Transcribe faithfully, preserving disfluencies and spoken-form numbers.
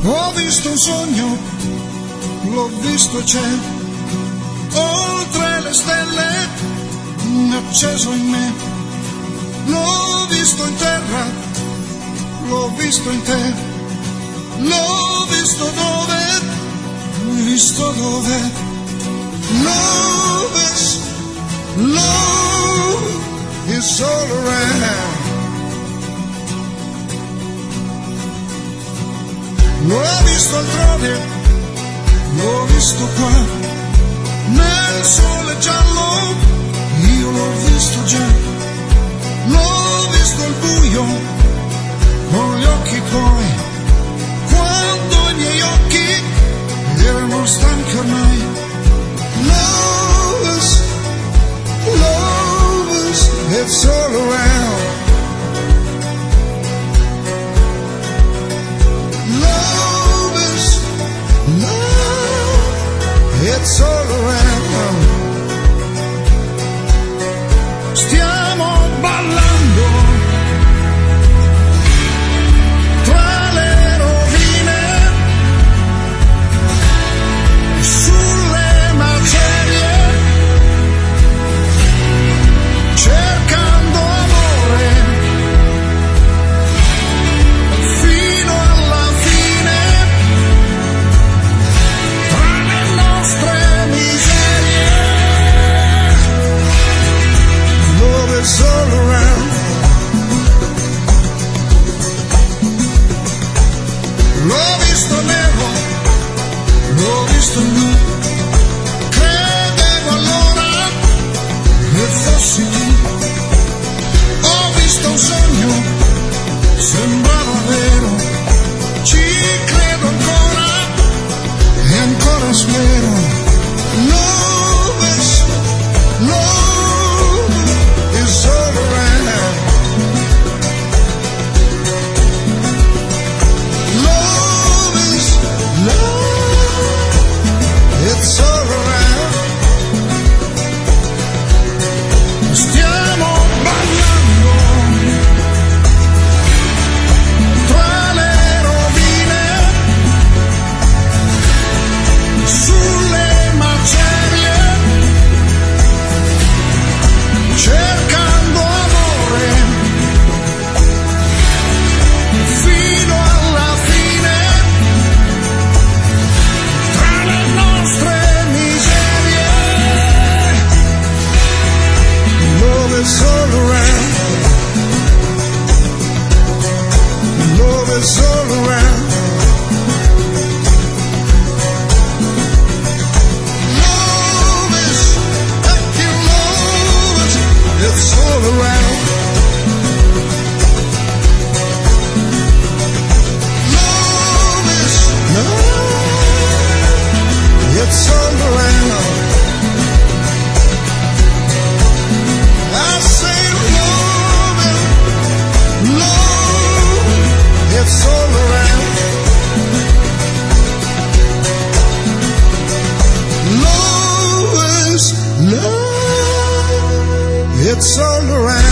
Ho visto un sogno, l'ho visto e c'è, oltre le stelle, acceso in me. L'ho visto in terra, l'ho visto in te, l'ho visto dove, visto dove. Love is, love is all around. L'ho visto altrove, l'ho visto qua, nel sole giallo, io l'ho visto già, l'ho visto al buio, con gli occhi tuoi, quando i miei occhi erano stanchi ormai. Love is, love is, it's all around. It's all around. Stiamo ballando tra le rovine, sulle macerie, cercando amore fino alla fine. Tra le nostre miserie, love is all around. L'ho visto nero, l'ho visto blu, credevo allora che fossi tu. Ho visto un sogno, sembrava vero, ci credo ancora e ancora spero. Love is, love is all around. Love is, love, it's all around. Stiamo ballando tra le rovine, sulle macerie, cercando amore fino alla fine. Tra le nostre miserie, love is all around. Love is all around. Love is, if you love it, it's all around. Love is, love, it's all around. I say love it, love, it's all around. Love is, love, it's all around.